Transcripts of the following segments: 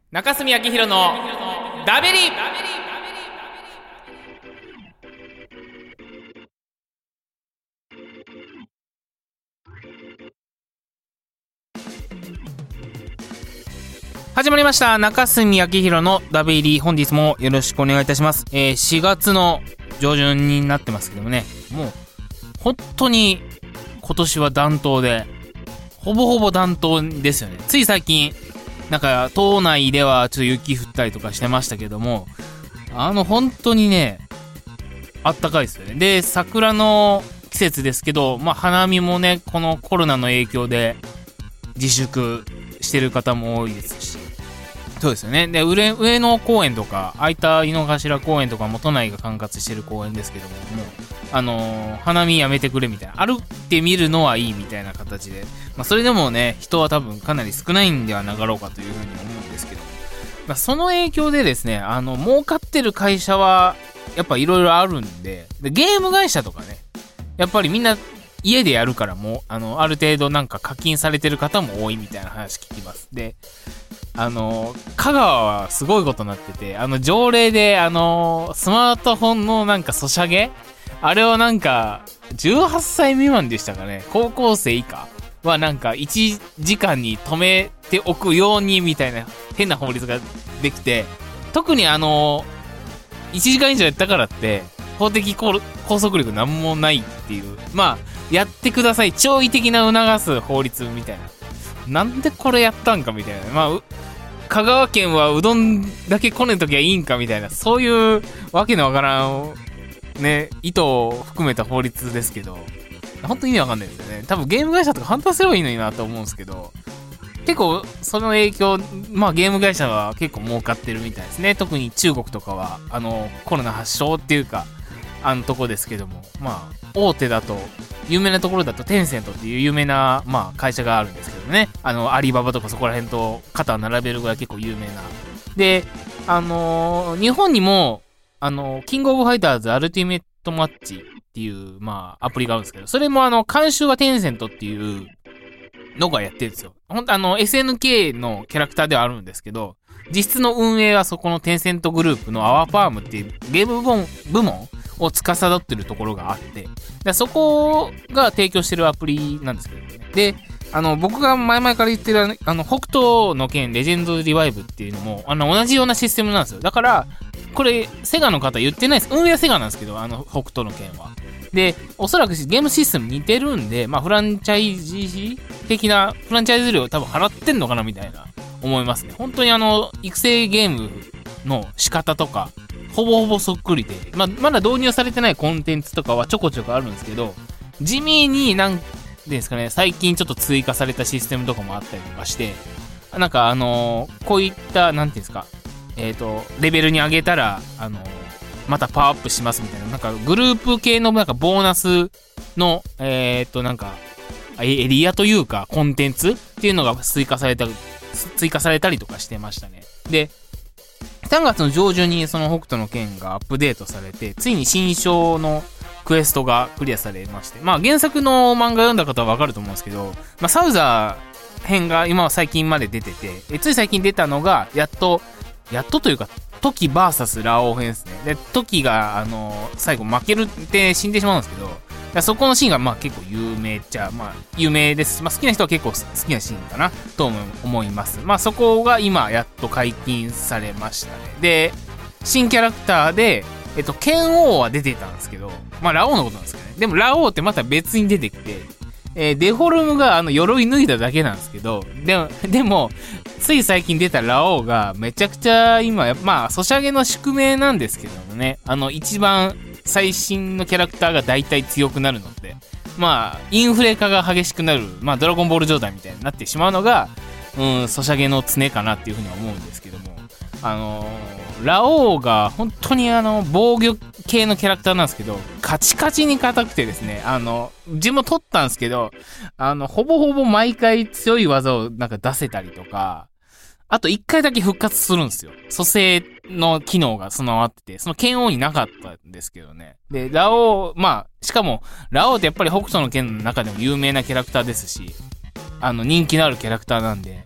中澄明弘のダベリ。始まりました。中澄明弘のダベリ。本日もよろしくお願いいたします。4月の上旬になってますけどもね、もう本当に今年は暖冬で、ほぼほぼ暖冬ですよね。つい最近なんか島内ではちょっと雪降ったりとかしてましたけども、本当にね、あったかいですよね。で、桜の季節ですけど、花見もね、このコロナの影響で自粛してる方も多いですし、そうですよね。で、上野公園とか、空いた井の頭公園とかも都内が管轄してる公園ですけども、もう、花見やめてくれみたいな。歩ってみるのはいいみたいな形で。それでもね、人は多分かなり少ないんではなかろうかというふうに思うんですけど。その影響でですね、儲かってる会社は、やっぱいろいろあるんで、ゲーム会社とかね、やっぱりみんな家でやるからもう、ある程度なんか課金されてる方も多いみたいな話聞きます。で、香川はすごいことになってて、条例で、スマートフォンのなんかソシャゲあれをなんか、18歳未満でしたかね、高校生以下はなんか1時間に止めておくようにみたいな変な法律ができて、特に1時間以上やったからって、法的拘束力なんもないっていう、やってください、超意的な促す法律みたいな。なんでこれやったんかみたいな。香川県はうどんだけこねときゃいいんかみたいな、そういうわけのわからん、ね、意図を含めた法律ですけど、本当に意味わかんないですよね。多分ゲーム会社とか反対すればいいのになと思うんですけど、結構その影響、ゲーム会社は結構儲かってるみたいですね。特に中国とかは、コロナ発祥っていうか、とこですけども、大手だと、有名なところだとテンセントっていう有名な、会社があるんですけどね。アリババとかそこら辺と肩を並べるぐらい結構有名な。で、日本にも、キングオブファイターズアルティメットマッチっていう、アプリがあるんですけど、それも監修はテンセントっていうのがやってるんですよ。SNK のキャラクターではあるんですけど、実質の運営はそこのテンセントグループのアワーファームっていうゲーム部門を司ってるところがあって、でそこが提供してるアプリなんですけどね。で、僕が前々から言ってる北斗の剣レジェンドリバイブっていうのも、同じようなシステムなんですよ。だから、これ、セガの方言ってないです。運営はセガなんですけど、北斗の剣は。で、おそらくゲームシステム似てるんで、フランチャイズ的な、フランチャイズ料多分払ってんのかなみたいな、思いますね。本当に育成ゲームの仕方とか、ほぼほぼそっくりで、まだ導入されてないコンテンツとかはちょこちょこあるんですけど、地味になんですかね、最近ちょっと追加されたシステムとかもあったりとかして、なんかこういった、なんていうんですか、レベルに上げたら、またパワーアップしますみたいな、なんかグループ系のなんかボーナスの、なんか、エリアというか、コンテンツっていうのが追加されたりとかしてましたね。で、3月の上旬にその北斗の剣がアップデートされて、ついに新章のクエストがクリアされまして、原作の漫画読んだ方はわかると思うんですけど、サウザー編が今は最近まで出てて、つい最近出たのが、やっとというか、トキ VS ラオウ編ですね。で、トキが、最後負けるって死んでしまうんですけど、そこのシーンが結構有名っちゃ、有名です。好きな人は結構好きなシーンかなと思います。そこが今やっと解禁されましたね。で、新キャラクターで、剣王は出てたんですけど、ラオウのことなんですけどね。でもラオウってまた別に出てきて、デフォルムが鎧脱いだだけなんですけど、でも、つい最近出たラオウがめちゃくちゃ今、ソシャゲの宿命なんですけどもね、一番最新のキャラクターが大体強くなるので、インフレ化が激しくなる、ドラゴンボール状態みたいになってしまうのが、ソシャゲの常かなっていうふうには思うんですけども、ラオウが本当に防御系のキャラクターなんですけど、カチカチに硬くてですね、自分も取ったんですけど、ほぼほぼ毎回強い技をなんか出せたりとか、あと一回だけ復活するんですよ。蘇生の機能が備わってて、その剣王になかったんですけどね。で、ラオウ、しかも、ラオウってやっぱり北斗の剣の中でも有名なキャラクターですし、人気のあるキャラクターなんで、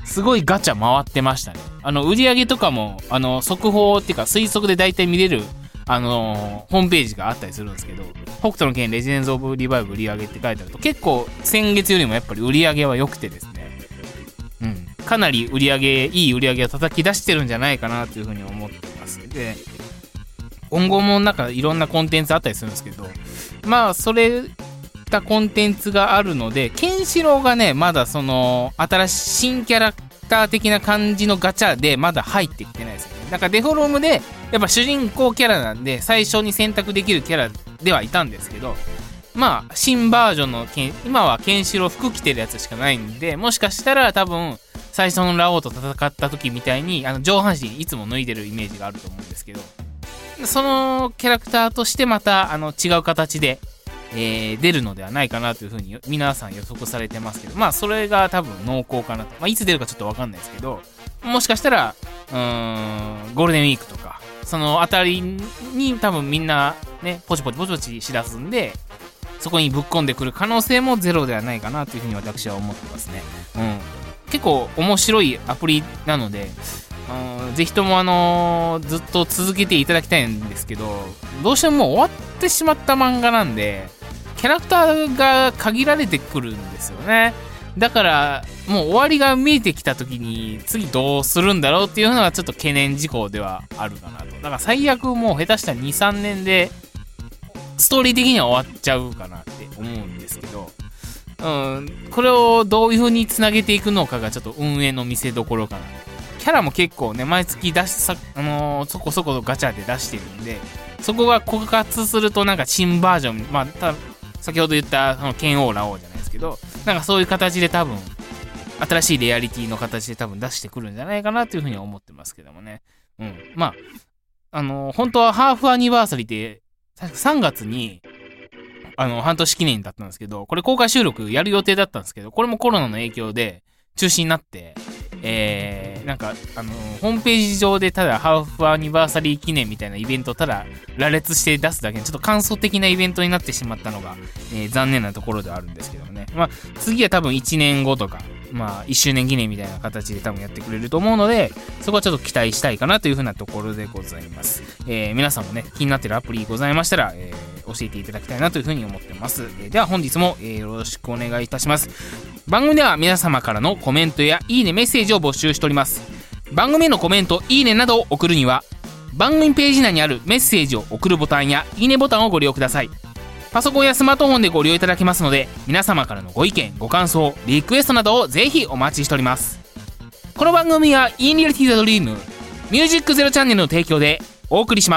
すごいガチャ回ってましたね。売り上げとかも、速報っていうか推測で大体見れる、ホームページがあったりするんですけど、北斗の拳レジェンズオブリバイブ売り上げって書いてあると、結構先月よりもやっぱり売り上げは良くてですね、かなりいい売り上げを叩き出してるんじゃないかなというふうに思ってます。で、今後もなんかいろんなコンテンツあったりするんですけど、まあそれたコンテンツがあるので、ケンシロウがね、まだその新しい新キャラクター的な感じのガチャでまだ入ってきてないですよね。だからデフォルムでやっぱ主人公キャラなんで最初に選択できるキャラではいたんですけど、まあ新バージョンの今はケンシロウ服着てるやつしかないんで、もしかしたら多分最初のラオウと戦った時みたいに上半身いつも脱いでるイメージがあると思うんですけど、そのキャラクターとしてまた違う形で、出るのではないかなというふうに皆さん予測されてますけど、まあそれが多分濃厚かなと、まあいつ出るかちょっとわかんないですけど、もしかしたらゴールデンウィークとかそのあたりに多分みんなねポチポチしだすんで、そこにぶっ込んでくる可能性もゼロではないかなというふうに私は思ってますね。結構面白いアプリなので、ぜひともずっと続けていただきたいんですけど、どうしてももう終わってしまった漫画なんでキャラクターが限られてくるんですよね。だからもう終わりが見えてきた時に次どうするんだろうっていうのがちょっと懸念事項ではあるかなと。だから最悪もう下手したら 2,3 年でストーリー的には終わっちゃうかなって思うんですけど、これをどういう風につなげていくのかがちょっと運営の見せどころかな。キャラも結構ね毎月そこそこガチャで出してるんで、そこが枯渇するとなんか新バージョン、まあ先ほど言ったその剣王ラオウじゃないですけど、なんかそういう形で多分新しいレアリティの形で多分出してくるんじゃないかなというふうには思ってますけどもね。まあ本当はハーフアニバーサリーって3月に半年記念だったんですけど、これ公開収録やる予定だったんですけど、これもコロナの影響で中止になって、なんかホームページ上でただハーフアニバーサリー記念みたいなイベントをただ羅列して出すだけでちょっと簡素的なイベントになってしまったのが、残念なところではあるんですけどもね。まあ次は多分1年後とかまあ1周年記念みたいな形で多分やってくれると思うので、そこはちょっと期待したいかなというふうなところでございます。皆さんもね気になってるアプリございましたら、教えていただきたいなというふうに思ってます。では本日も、よろしくお願いいたします。番組では皆様からのコメントやいいねメッセージを募集しております。番組へのコメント、いいねなどを送るには番組ページ内にあるメッセージを送るボタンやいいねボタンをご利用ください。パソコンやスマートフォンでご利用いただけますので、皆様からのご意見ご感想リクエストなどをぜひお待ちしております。この番組はインリアリティザドリームミュージックゼロチャンネルの提供でお送りします。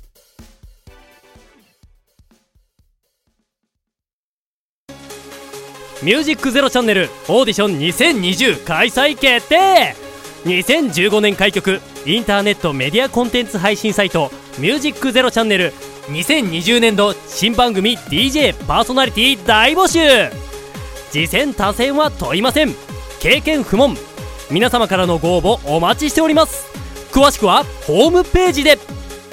ミュージックゼロチャンネルオーディション2020開催決定。2015年開局インターネットメディアコンテンツ配信サイトミュージックゼロチャンネル2020年度新番組 DJ パーソナリティ大募集。次戦他戦は問いません。経験不問。皆様からのご応募お待ちしております。詳しくはホームページで。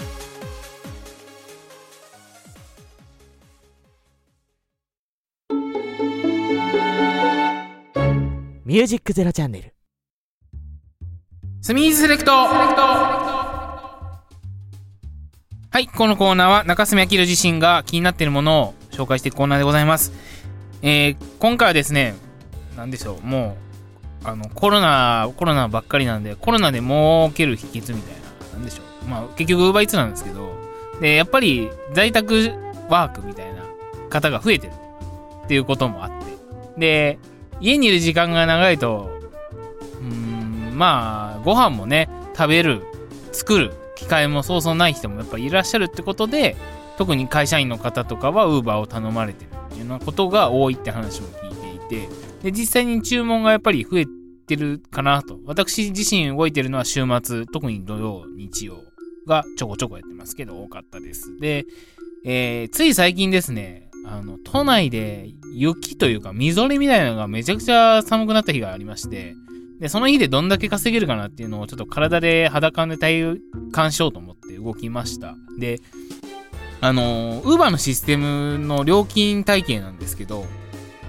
ミュージックゼロチャンネルスミーズセレクト。はい、このコーナーは中須明自身が気になっているものを紹介していくコーナーでございます。今回はですね、なんでしょう、もうコロナばっかりなんで、コロナで儲ける秘訣みたいな、なんでしょう、まあ結局Uber Eatsなんですけど、でやっぱり在宅ワークみたいな方が増えてるっていうこともあって、で家にいる時間が長いとまあご飯もね作る機会もそうそうない人もやっぱりいらっしゃるってことで、特に会社員の方とかは Uber を頼まれてるっていうようなことが多いって話も聞いていて、で実際に注文がやっぱり増えてるかなと。私自身動いてるのは週末、特に土曜日曜がちょこちょこやってますけど多かったです。で、つい最近ですね、都内で雪というかみぞれみたいなのがめちゃくちゃ寒くなった日がありまして、でその日でどんだけ稼げるかなっていうのをちょっと体で肌感で体感しようと思って動きました。でUber のシステムの料金体系なんですけど、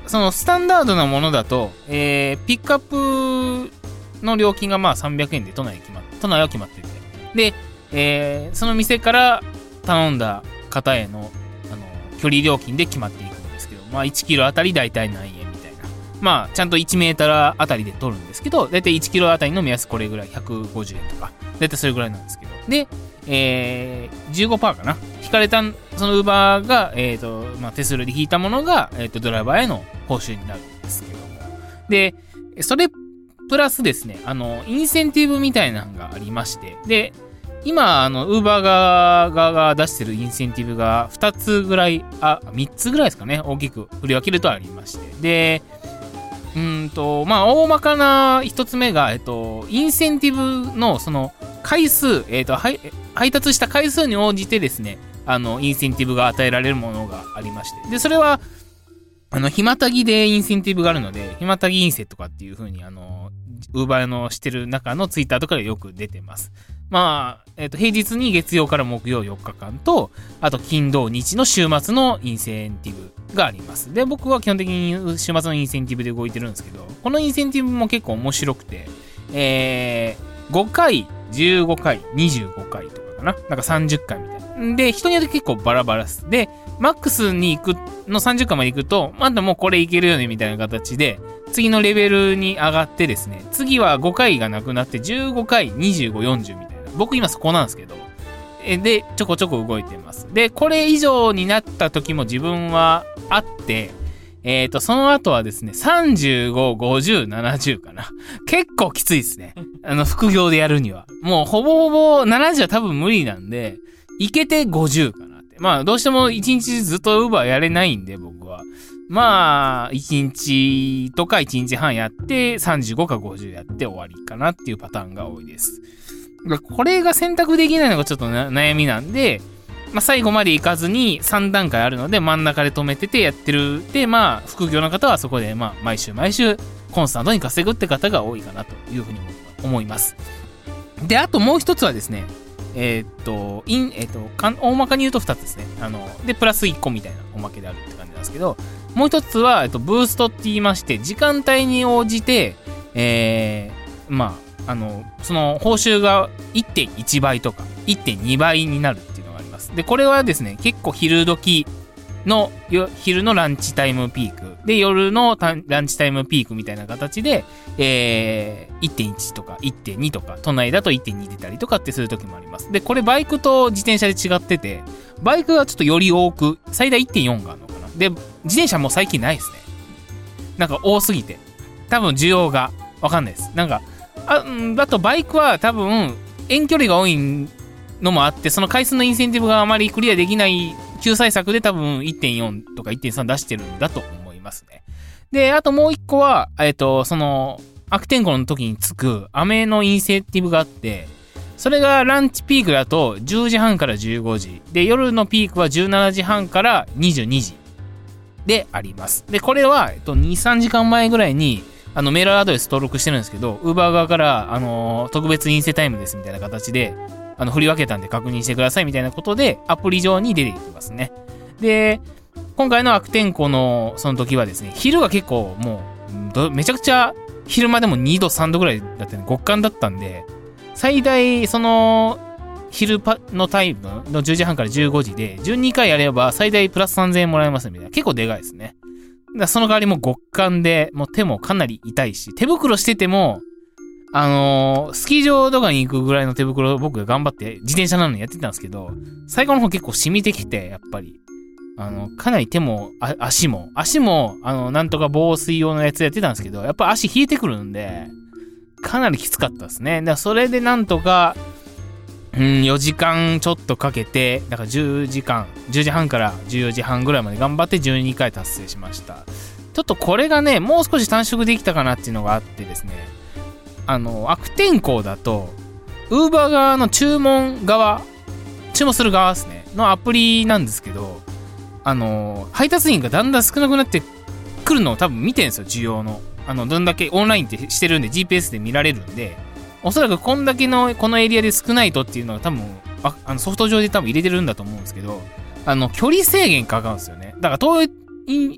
そのスタンダードなものだと、ピックアップの料金がまあ300円で都内は決まってて。で、その店から頼んだ方への、距離料金で決まっていくんですけど、まあ1キロあたりだいたい何円みたいな。まあちゃんと1メートルあたりで取るんですけど、だいたい1キロあたりの目安これぐらい、150円とか。だいたいそれぐらいなんですけど。で、15% かな。引かれた、そのウーバーが、まあ手数料で引いたものが、ドライバーへの報酬になるんですけども。で、それ、プラスですね、インセンティブみたいなのがありまして、で、今、ウーバー側が出してるインセンティブが2つぐらい、3つぐらいですかね、大きく振り分けるとありまして。で、まあ、大まかな1つ目が、インセンティブの、その、回数、配達した回数に応じてですね、インセンティブが与えられるものがありまして。で、それは、ひまたぎでインセンティブがあるので、ひまたぎインセとかっていう風に、ウーバーのしてる中のツイッターとかでよく出てます。まあ、平日に月曜から木曜4日間と、あと金土日の週末のインセンティブがあります。で、僕は基本的に週末のインセンティブで動いてるんですけど、このインセンティブも結構面白くて、5回、15回、25回とかかな。なんか30回みたいな。で、人によって結構バラバラです。で、マックスに行く、の30回まで行くと、まだもうこれいけるよねみたいな形で、次のレベルに上がってですね、次は5回がなくなって15回、25、40みたいな。僕今そこなんですけど、で、ちょこちょこ動いてます。で、これ以上になった時も自分はあって、その後はですね、35、50、70かな。結構きついですね。副業でやるには。もうほぼほぼ70は多分無理なんで、いけて50かなって。まあ、どうしても1日ずっとUberやれないんで、僕は。まあ、1日とか1日半やって、35か50やって終わりかなっていうパターンが多いです。これが選択できないのがちょっと悩みなんで、まあ、最後まで行かずに3段階あるので真ん中で止めててやってる。で、まあ、副業の方はそこで、まあ、毎週コンスタントに稼ぐって方が多いかなというふうに思います。で、あともう一つはですね、大まかに言うと2つですね。で、プラス1個みたいなおまけであるって感じなんですけど、もう一つは、ブーストって言いまして、時間帯に応じて、まあ、その報酬が 1.1 倍とか 1.2 倍になるっていうのがあります。で、これはですね、結構昼のランチタイムピークで、夜のランチタイムピークみたいな形で、1.1 とか 1.2 とか、都内だと 1.2 出たりとかってする時もあります。で、これバイクと自転車で違ってて、バイクはちょっとより多く、最大 1.4 があるのかな。で、自転車も最近ないですね。なんか多すぎて。多分需要がわかんないです。なんか、あとバイクは多分遠距離が多いのもあって、その回数のインセンティブがあまりクリアできない救済策で多分 1.4 とか 1.3 出してるんだと思いますね。で、あともう一個は、その悪天候の時につく雨のインセンティブがあって、それがランチピークだと10時半から15時。で、夜のピークは17時半から22時であります。で、これは、2、3時間前ぐらいにメールアドレス登録してるんですけど、Uber 側から、特別インセタイムですみたいな形で、振り分けたんで確認してくださいみたいなことで、アプリ上に出てきますね。で、今回の悪天候のその時はですね、昼が結構もう、めちゃくちゃ昼間でも2度3度ぐらいだったね、極寒だったんで、最大、その、昼のタイムの10時半から15時で、12回やれば最大プラス3000円もらえますみたいな。結構でかいですね。その代わりも極寒で、もう手もかなり痛いし、手袋してても、スキー場とかに行くぐらいの手袋を僕が頑張って自転車なのにやってたんですけど、最後の方結構染みてきて、やっぱり。かなり手も、足も、なんとか防水用のやつやってたんですけど、やっぱ足冷えてくるんで、かなりきつかったですね。だからそれでなんとか、4時間ちょっとかけて、だから10時半から14時半ぐらいまで頑張って12回達成しました。ちょっとこれがね、もう少し短縮できたかなっていうのがあってですね、悪天候だと、Uber 側の注文する側ですね、のアプリなんですけど、配達員がだんだん少なくなってくるのを多分見てるんですよ、需要の。どんだけオンラインってしてるんで GPS で見られるんで、おそらくこんだけのこのエリアで少ないとっていうのは多分ソフト上で多分入れてるんだと思うんですけど、距離制限かかるんですよね。だから遠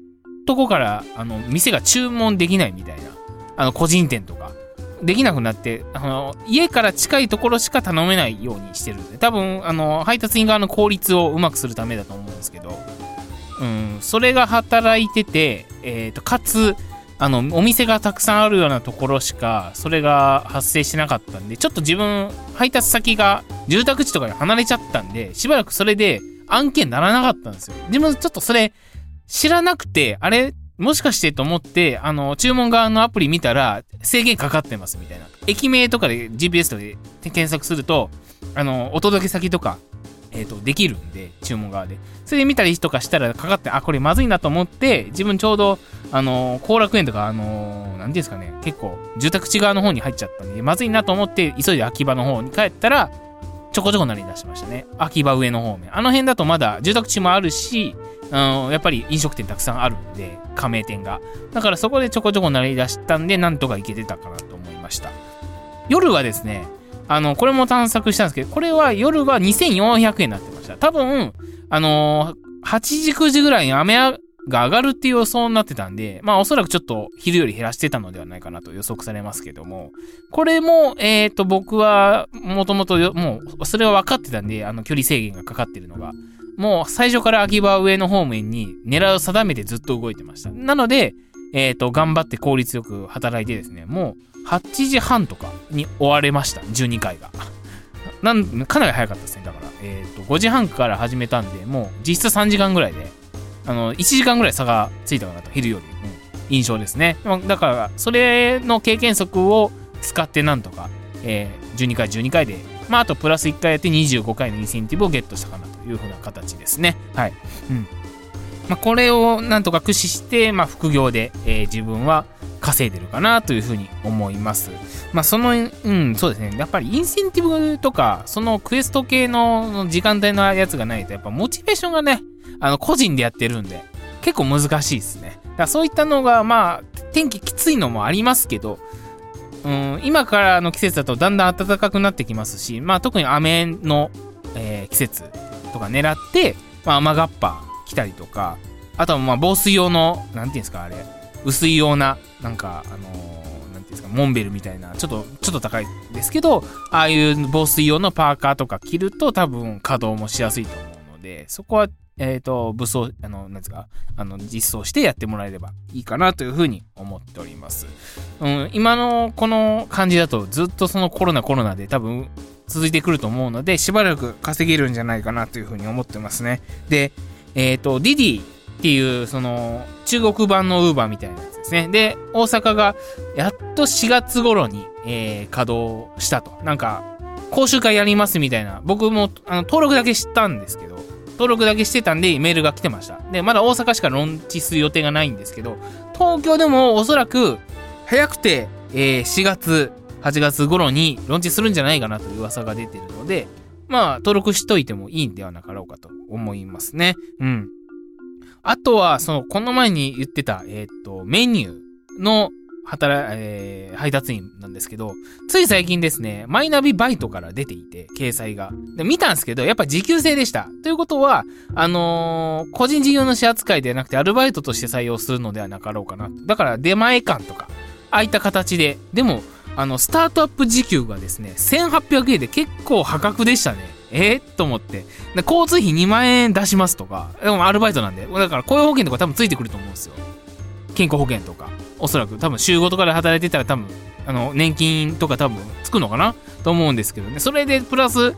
とこから店が注文できないみたいな、個人店とかできなくなって、家から近いところしか頼めないようにしてるんで、多分配達員側の効率をうまくするためだと思うんですけど、それが働いてて、かつお店がたくさんあるようなところしかそれが発生してなかったんで、ちょっと自分配達先が住宅地とかに離れちゃったんで、しばらくそれで案件ならなかったんですよ。自分ちょっとそれ知らなくて、あれもしかしてと思って、注文側のアプリ見たら制限かかってますみたいな、駅名とかで GPS とかで検索するとお届け先とかできるんで、注文側でそれで見たりとかしたらかかって、これまずいなと思って、自分ちょうど後楽園とかなんていうんですかね、結構住宅地側の方に入っちゃったんで、まずいなと思って急いで秋葉の方に帰ったらちょこちょこ鳴り出しましたね。秋葉上の方面、辺だとまだ住宅地もあるし、やっぱり飲食店たくさんあるんで、加盟店が、だからそこでちょこちょこ鳴り出したんで、なんとか行けてたかなと思いました。夜はですね、これも探索したんですけど、これは夜は2400円になってました。多分8時9時ぐらいに雨が上がるっていう予想になってたんで、おそらくちょっと昼より減らしてたのではないかなと予測されますけども、これも僕はもともともうそれは分かってたんで、距離制限がかかってるのがもう最初から秋葉上の方面に狙いを定めてずっと動いてました。なので頑張って効率よく働いてですね、もう8時半とかに終われました。12回がかなり早かったですね。だから5時半から始めたんで、もう実質3時間ぐらいで1時間ぐらい差がついたかなと、昼より、印象ですね。だからそれの経験則を使ってなんとか、12回で、あとプラス1回やって25回のインセンティブをゲットしたかなという風な形ですね。はい。これをなんとか駆使して、副業で、自分は稼いでるかなというふうに思います。そうですね。やっぱりインセンティブとか、そのクエスト系の時間帯のやつがないと、やっぱモチベーションがね、個人でやってるんで、結構難しいですね。だからそういったのが、天気きついのもありますけど、今からの季節だとだんだん暖かくなってきますし、特に雨の、季節とか狙って、雨がっぱ来たりとか、あとは防水用の、なんていうんですか、あれ、薄いような、なんか、なんていうんですか、モンベルみたいな、ちょっと高いですけど、ああいう防水用のパーカーとか着ると多分稼働もしやすいと思うので、そこは、武装、なんですか、実装してやってもらえればいいかなというふうに思っております。今のこの感じだとずっとそのコロナで多分続いてくると思うので、しばらく稼げるんじゃないかなというふうに思ってますね。で、ディディっていうその中国版のウーバーみたいなやつですね。で、大阪がやっと4月頃に、稼働したと。なんか講習会やりますみたいな。僕も登録だけしたんですけど、登録だけしてたんでメールが来てました。で、まだ大阪しかローンチする予定がないんですけど、東京でもおそらく早くて、4月8月頃にローンチするんじゃないかなという噂が出てるので、登録しといてもいいんではなかろうかと思いますね。あとは、この前に言ってた、メニューの配達員なんですけど、つい最近ですね、マイナビバイトから出ていて、掲載が。で、見たんですけど、やっぱ時給制でした。ということは、個人事業主扱いではなくて、アルバイトとして採用するのではなかろうかな。だから、出前館とか、ああいった形で、でも、スタートアップ時給がですね、1800円で結構破格でしたね。と思って。で、交通費2万円出しますとか、でもアルバイトなんで、だから雇用保険とか多分ついてくると思うんですよ。健康保険とか。おそらく多分週5とかで働いてたら多分、年金とか多分つくのかなと思うんですけどね。それでプラス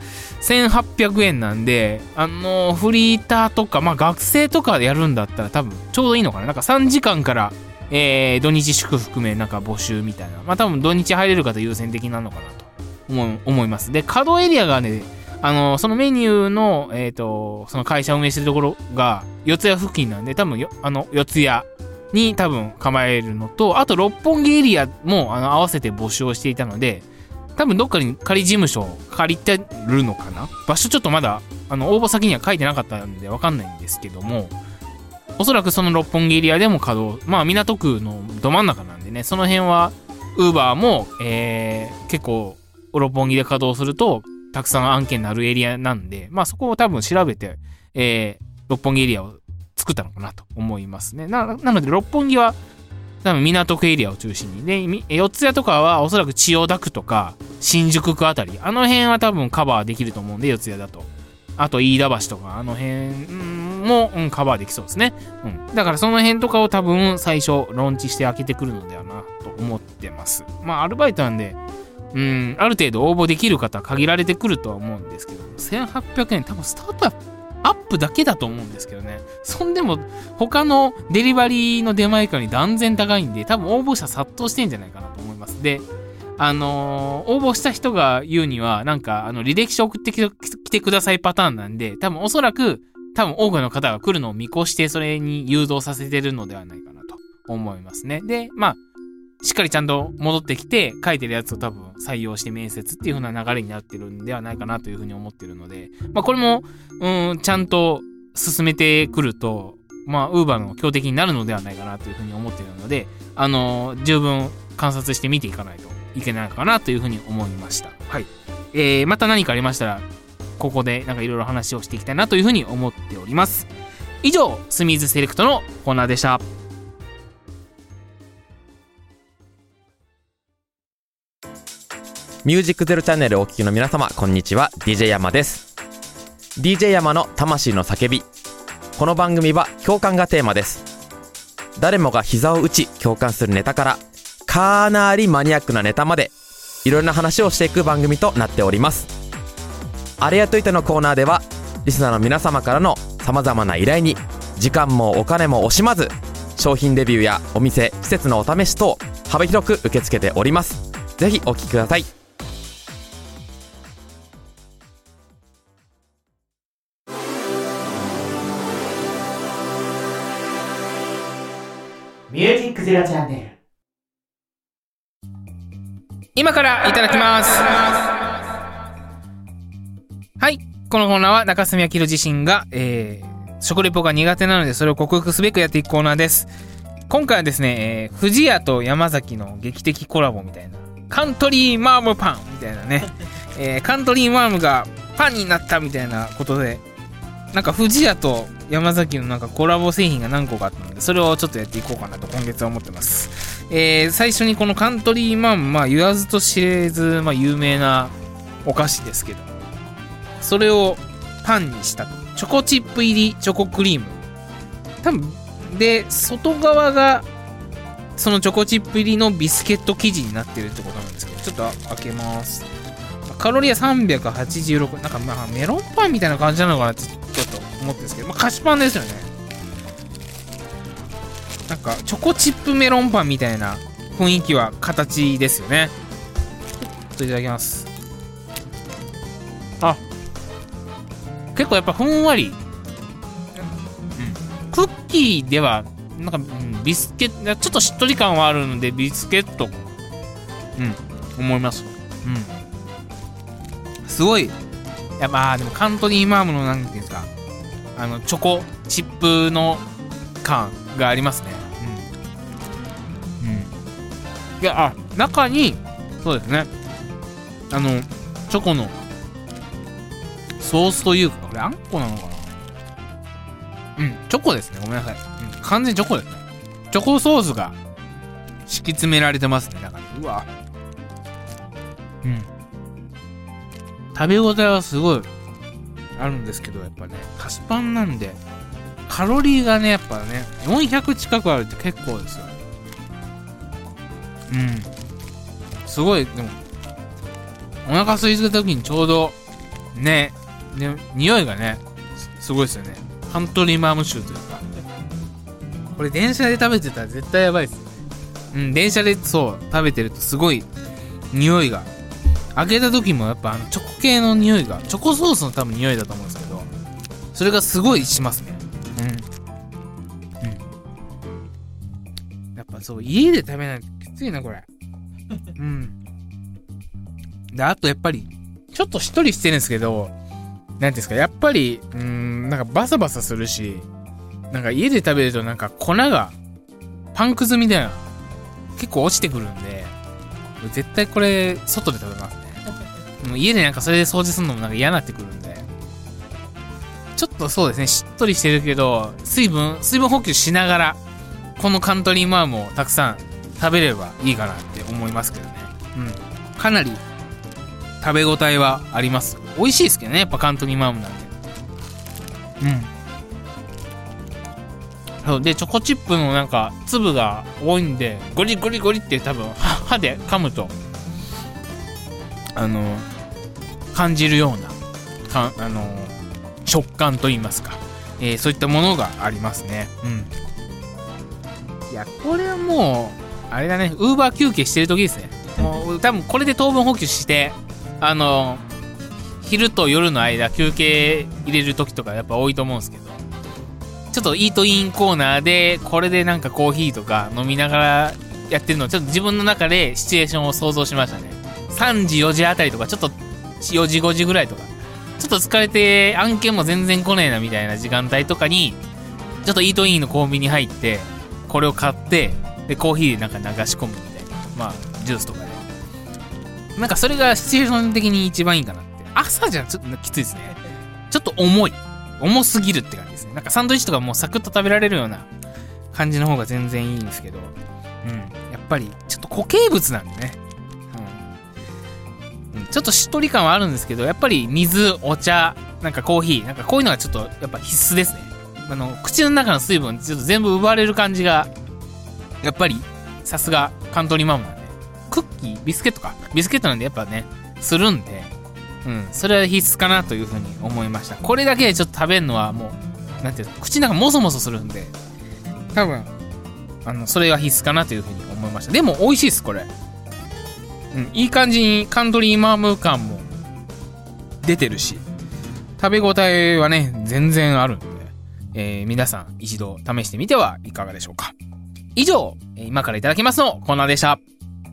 1800円なんで、フリーターとか、学生とかでやるんだったら多分ちょうどいいのかな。なんか3時間から、土日祝含めなんか募集みたいな。多分土日入れる方優先的なのかなと思います。で、稼働エリアがね、そのメニューの、その会社運営してるところが、四谷付近なんで、多分四谷に多分構えるのと、あと六本木エリアも、合わせて募集をしていたので、多分どっかに仮事務所を借りてるのかな。場所ちょっとまだ、応募先には書いてなかったんでわかんないんですけども、おそらくその六本木エリアでも稼働、港区のど真ん中なんでね、その辺は、ウーバーも、結構、六本木で稼働すると、たくさん案件になるエリアなんで、そこを多分調べて、六本木エリアを作ったのかなと思いますね。なので六本木は多分港区エリアを中心に。で、四谷とかはおそらく千代田区とか新宿区あたり。あの辺は多分カバーできると思うんで、四谷だと。あと飯田橋とかあの辺も、カバーできそうですね。だからその辺とかを多分最初ローンチして開けてくるのではなと思ってます。まあアルバイトなんで、ある程度応募できる方は限られてくるとは思うんですけど、1800円多分スタートアップだけだと思うんですけどね。そんでも他のデリバリーの出前館に断然高いんで、多分応募者殺到してんじゃないかなと思います。で、応募した人が言うには、なんか履歴書送ってきてくださいパターンなんで、多分おそらく多くの方が来るのを見越してそれに誘導させてるのではないかなと思いますね。で、まあしっかりちゃんと戻ってきて書いてるやつを多分採用して面接っていう風な流れになってるんではないかなという風に思ってるので、まあこれもちゃんと進めてくると、まあウーバーの強敵になるのではないかなという風に思ってるので、十分観察して見ていかないといけないかなという風に思いました。はい。また何かありましたらここでなんかいろいろ話をしていきたいなという風に思っております。以上、スミーズセレクトのコーナーでした。 ミュージックゼロチャンネルをお聞きの皆様、こんにちは。 DJ 山です。 DJ 山の魂の叫び。この番組は共感がテーマです。誰もが膝を打ち共感するネタからかなりマニアックなネタまで、いろんな話をしていく番組となっております。あれやといてのコーナーでは、リスナーの皆様からの様々な依頼に時間もお金も惜しまず、商品レビューやお店施設のお試し等幅広く受け付けております。ぜひお聞きください。 ミュージックゼロチャンネル。 今からいただきます。はい、このコーナーは中住明宏自身が、食レポが苦手なのでそれを克服すべくやっていくコーナーです。今回はですね、藤屋と山崎の劇的コラボみたいな、カントリーマームパンみたいなね、カントリーマームがパンになったみたいなことで、なんか藤屋と山崎のなんかコラボ製品が何個かあったので、それをちょっとやっていこうかなと今月は思ってます。最初にこのカントリーマン、まあ言わずと知れず、まあ有名なお菓子ですけど、それをパンにしたチョコチップ入りチョコクリーム。多分で、外側がそのチョコチップ入りのビスケット生地になってるってことなんですけど、ちょっと開けます。カロリーは386。なんかまあメロンパンみたいな感じなのかなってちょっと思ってるんですけど、まあ菓子パンですよね。なんかチョコチップメロンパンみたいな雰囲気は形ですよね。ちょっといただきます。あ、結構やっぱふんわり、クッキーではなんか、ビスケットちょっとしっとり感はあるのでビスケット思います。すごい、いやまあでもカントリーマームのなんていうんですか、チョコチップの感がありますね。いや、中にそうですね、チョコのソースというか、これあんこなのかな。チョコですね。ごめんなさい。完全にチョコですね。チョコソースが敷き詰められてますね、中に。うわ。食べ応えはすごいあるんですけど、やっぱね、菓子パンなんで、カロリーがね、やっぱね、400近くあるって結構ですよ。すごい、でも、お腹空いてた時にちょうど、ね、で、匂いがね、すごいですよね。カントリーマーム臭というか。これ電車で食べてたら絶対やばいですね。電車でそう食べてるとすごい匂いが、開けた時もやっぱチョコ系の匂いが、チョコソースの多分匂いだと思うんですけど、それがすごいしますね。やっぱそう、家で食べないときついなこれ。で、あとやっぱりちょっとしっとりしてるんですけど、なんていうんですか、やっぱりなんかバサバサするし、なんか家で食べるとなんか粉がパンくずみたいな結構落ちてくるんで、絶対これ外で食べますね。もう家でなんかそれで掃除するのもなんか嫌になってくるんで、ちちょっとそうですね、しっとりしてるけど、水分補給しながら、このカントリーマームをたくさん食べればいいかなって思いますけどね。かなり食べ応えはあります。美味しいですけどね、やっぱカントリーマームなんで。そうで、チョコチップのなんか粒が多いんで、ゴリゴリゴリって多分歯で噛むと感じるような食感といいますか、そういったものがありますね。いや、これはもうあれだね、ウーバー休憩してる時ですね。もう多分これで糖分補給して昼と夜の間休憩入れる時とかやっぱ多いと思うんですけど、ちょっとイートインコーナーでこれでなんかコーヒーとか飲みながらやってるのをちょっと自分の中でシチュエーションを想像しましたね。3時4時あたりとか、ちょっと4時5時ぐらいとか、ちょっと疲れて案件も全然来ねえなみたいな時間帯とかに、ちょっとイートインのコンビニ入ってこれを買って、でコーヒーでなんか流し込むみたいな、まあジュースとかで、なんかそれがシチュエーション的に一番いいかなって。朝じゃちょっときついですね。ちょっと重すぎるって感じですね。なんかサンドイッチとかもうサクッと食べられるような感じの方が全然いいんですけど、やっぱりちょっと固形物なんでね、ちょっとしっとり感はあるんですけど、やっぱり水、お茶、なんかコーヒー、なんかこういうのがちょっとやっぱ必須ですね。口の中の水分ちょっと全部奪われる感じが、やっぱりさすがカントリーマームなんで、クッキー、ビスケットなんでやっぱね、するんで、それは必須かなというふうに思いました。これだけでちょっと食べるのはもう、なんていうの、口の中もそもそするんで、多分、それが必須かなというふうに思いました。でも美味しいです、これ。いい感じにカントリーマーム感も出てるし、食べ応えはね、全然あるんで、皆さん一度試してみてはいかがでしょうか。以上、今からいただきますのコーナーでした。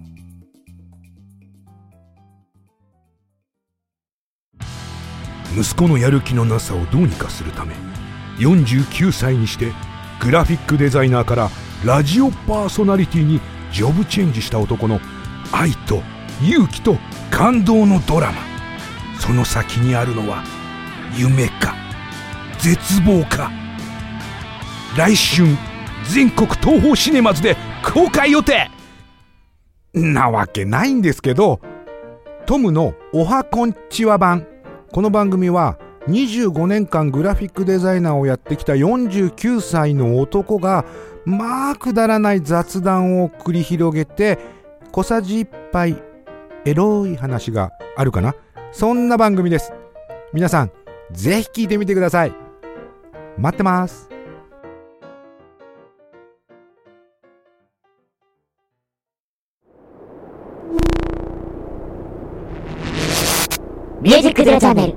息子のやる気のなさをどうにかするため、49歳にしてグラフィックデザイナーからラジオパーソナリティにジョブチェンジした男の愛と勇気と感動のドラマ。その先にあるのは夢か絶望か。来春全国東宝シネマズで公開予定なわけないんですけど、トムのおはこんちは版。この番組は25年間グラフィックデザイナーをやってきた49歳の男が、まあくだらない雑談を繰り広げて、小さじ1杯エロい話があるかな、そんな番組です。皆さんぜひ聞いてみてください。待ってます。 ミュージックゼロチャンネル。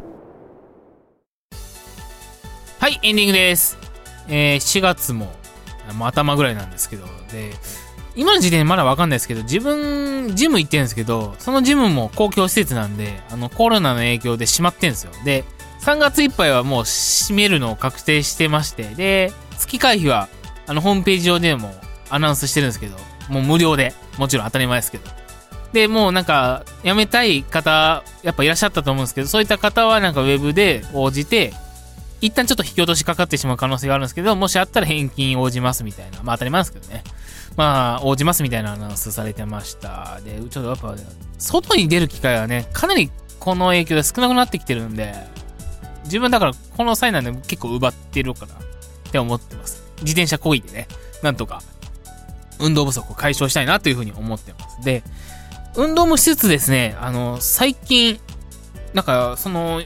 はい、エンディングです。4月も頭ぐらいなんですけど、で今の時点でまだわかんないですけど、自分ジム行ってるんですけど、そのジムも公共施設なんで、コロナの影響で閉まってんですよ。で3月いっぱいはもう閉めるのを確定してまして、で月会費はホームページ上でもアナウンスしてるんですけど、もう無料で、もちろん当たり前ですけど、でもうなんか辞めたい方やっぱいらっしゃったと思うんですけど、そういった方はなんかウェブで応じて、一旦ちょっと引き落としかかってしまう可能性があるんですけど、もしあったら返金応じますみたいな、まあ当たり前ですけどね、まあ応じますみたいなアナウンスされてました。でちょっとやっぱ外に出る機会はね、かなりこの影響で少なくなってきてるんで、自分だからこの際なんで結構奪ってるかなって思ってます。自転車漕いでね、なんとか運動不足を解消したいなというふうに思ってます。で運動もしつつですね、最近なんかその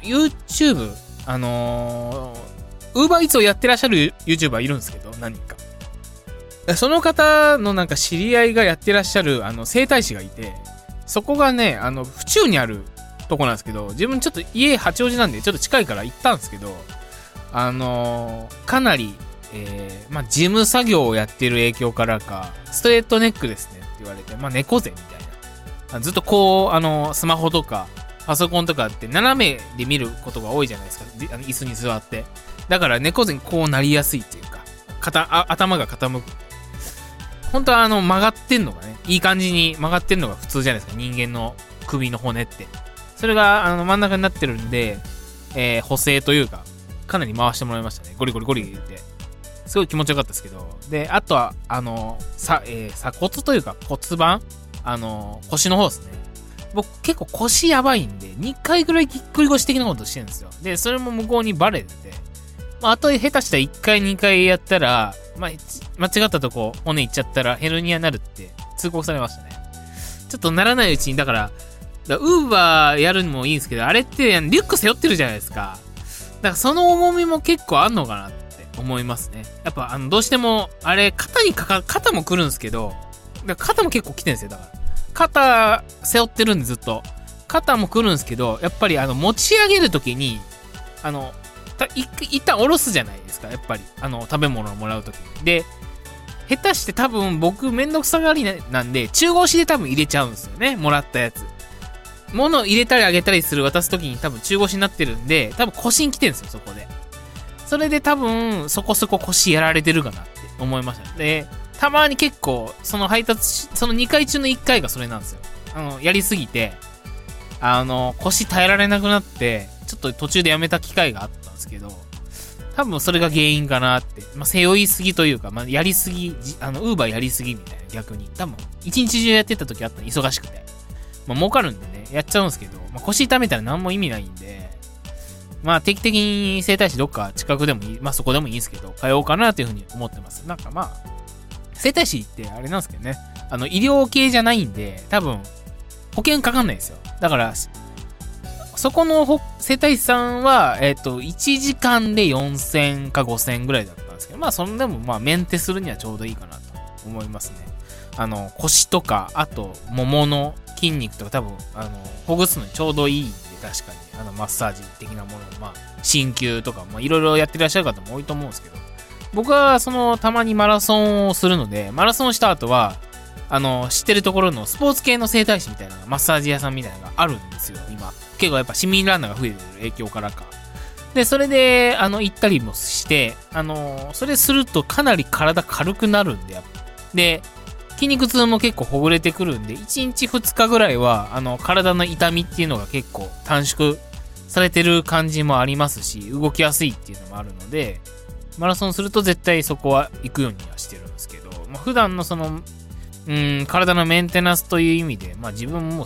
YouTube、UberEats をやってらっしゃる YouTuber いるんですけど、何人か。その方のなんか知り合いがやってらっしゃる整体師がいて、そこがね、府中にあるとこなんですけど、自分ちょっと家八王子なんでちょっと近いから行ったんですけど、かなり、まあ事務作業をやってる影響からか、ストレートネックですねって言われて、まあ猫背みたいな。ずっとこう、スマホとか、パソコンとかって斜めで見ることが多いじゃないですか。椅子に座って。だから猫背にこうなりやすいっていうか、頭が傾く。本当は曲がってんのがね、いい感じに曲がってんのが普通じゃないですか。人間の首の骨って。それが真ん中になってるんで、補正というか、 かなり回してもらいましたね。ゴリゴリゴリ言って。すごい気持ちよかったですけど。で、あとは、鎖骨というか骨盤腰の方ですね。僕結構腰やばいんで、2回ぐらいぎっくり腰的なことしてるんですよ。で、それも向こうにバレてて、あと下手したら1回2回やったら、間違ったとこ骨いっちゃったらヘルニアになるって通告されましたね。ちょっとならないうちに、だからウーバーやるのもいいんですけど、あれってリュック背負ってるじゃないですか。だからその重みも結構あんのかなって思いますね。やっぱどうしても、あれ肩も来るんですけど、だから肩も結構来てるんですよ。だから。肩背負ってるんでずっと。肩も来るんですけど、やっぱり持ち上げるときに、一旦下ろすじゃないですか。やっぱり。食べ物をもらうときに。で、下手して多分僕めんどくさがりなんで、中腰で多分入れちゃうんですよね。もらったやつ。物を入れたりあげたりする渡すときに多分中腰になってるんで、多分腰に来てるんですよ、そこで。それで多分そこそこ腰やられてるかなって思いました。で、たまに結構、その2回中の1回がそれなんですよ。やりすぎて、腰耐えられなくなって、ちょっと途中でやめた機会があったんですけど、多分それが原因かなって。背負いすぎというか、やりすぎ、ウーバーやりすぎみたいな、逆に。多分、一日中やってた時あったの、忙しくて。儲かるんでね、やっちゃうんですけど、腰痛めたら何も意味ないんで、定期的に整体師どっか近くでもいい、そこでもいいんですけど、通おうかなというふうに思ってます。整体師ってあれなんですけどね、医療系じゃないんで、多分、保険かかんないんですよ。だから、そこの整体師さんは、1時間で4000か5000ぐらいだったんですけど、それでもメンテするにはちょうどいいかなと思いますね。腰とか、あと、ももの筋肉とか多分、ほぐすのにちょうどいいんで、確かに、マッサージ的なもの、鍼灸とか、いろいろやってらっしゃる方も多いと思うんですけど、僕はたまにマラソンをするので、マラソンした後は、知ってるところのスポーツ系の整体師みたいな、マッサージ屋さんみたいなのがあるんですよ、今。結構やっぱ市民ランナーが増えてる影響からか。で、それで、行ったりもして、それするとかなり体軽くなるんで、で、筋肉痛も結構ほぐれてくるんで、1日2日ぐらいは、体の痛みっていうのが結構短縮されてる感じもありますし、動きやすいっていうのもあるので、マラソンすると絶対そこは行くようにはしてるんですけど、普段の体のメンテナンスという意味で、自分も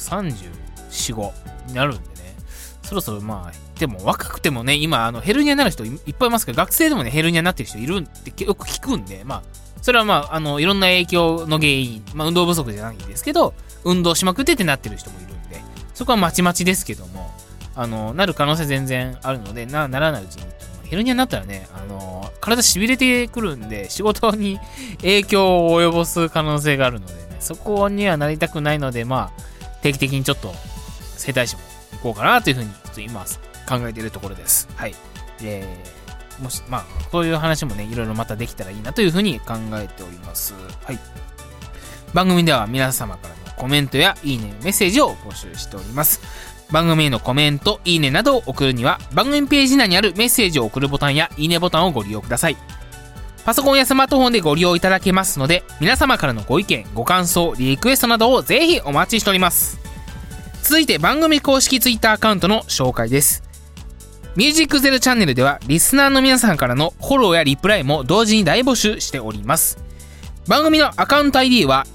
34、5になるんでね、そろそろでも若くてもね、今ヘルニアになる人いっぱいいますけど、学生でもね、ヘルニアになってる人いるってよく聞くんで、それはいろんな影響の原因、運動不足じゃないんですけど、運動しまくってなってる人もいるんで、そこはまちまちですけども、なる可能性全然あるので、ならないうちに、ヘルニアになったらね、体痺れてくるんで、仕事に影響を及ぼす可能性があるのでね、そこにはなりたくないので、定期的にちょっと、整体師も行こうかなというふうに、ちょっと今、考えているところです。はい。もし、こういう話もね、いろいろまたできたらいいなというふうに考えております。はい。番組では皆様からのコメントやいいね、メッセージを募集しております。番組へのコメント、いいねなどを送るには、番組ページ内にあるメッセージを送るボタンやいいねボタンをご利用ください。パソコンやスマートフォンでご利用いただけますので、皆様からのご意見、ご感想、リクエストなどをぜひお待ちしております。続いて番組公式ツイッターアカウントの紹介です。ミュージックゼロチャンネルでは、リスナーの皆さんからのフォローやリプライも同時に大募集しております。番組のアカウント ID は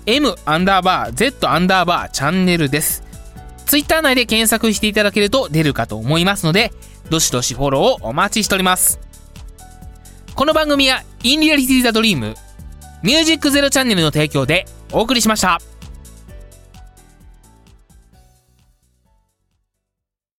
M_Z_ チャンネルです。ツイッター内で検索していただけると出るかと思いますので、どしどしフォローをお待ちしております。この番組はインリアリティザドリームミュージックゼロチャンネルの提供でお送りしました。